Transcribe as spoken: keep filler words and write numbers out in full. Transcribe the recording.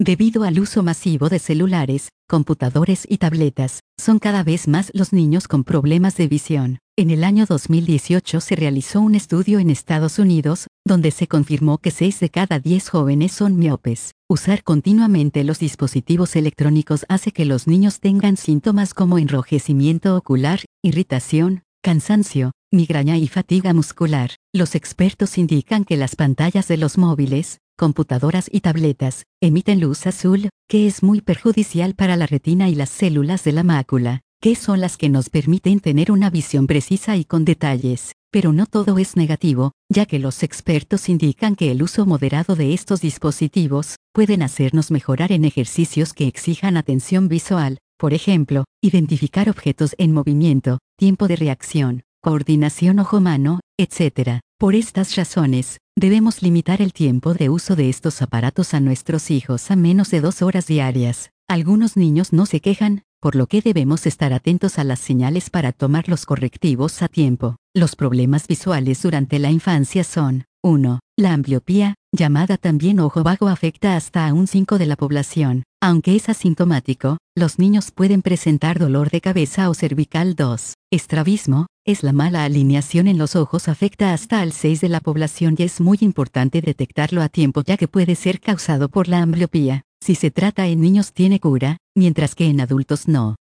Debido al uso masivo de celulares, computadores y tabletas, son cada vez más los niños con problemas de visión. En el año dos mil dieciocho se realizó un estudio en Estados Unidos, donde se confirmó que seis de cada diez jóvenes son miopes. Usar continuamente los dispositivos electrónicos hace que los niños tengan síntomas como enrojecimiento ocular, irritación, cansancio, migraña y fatiga muscular. Los expertos indican que las pantallas de los móviles, computadoras y tabletas, emiten luz azul, que es muy perjudicial para la retina y las células de la mácula, que son las que nos permiten tener una visión precisa y con detalles. Pero no todo es negativo, ya que los expertos indican que el uso moderado de estos dispositivos pueden hacernos mejorar en ejercicios que exijan atención visual, por ejemplo, identificar objetos en movimiento, tiempo de reacción, coordinación ojo-mano, etcétera. Por estas razones, debemos limitar el tiempo de uso de estos aparatos a nuestros hijos a menos de dos horas diarias. Algunos niños no se quejan, por lo que debemos estar atentos a las señales para tomar los correctivos a tiempo. Los problemas visuales durante la infancia son: uno. La ambliopía, llamada también ojo vago, afecta hasta a un cinco de la población. Aunque es asintomático, los niños pueden presentar dolor de cabeza o cervical. dos. Estrabismo, es la mala alineación en los ojos, afecta hasta al seis de la población y es muy importante detectarlo a tiempo, ya que puede ser causado por la ambliopía. Si se trata en niños tiene cura, mientras que en adultos no.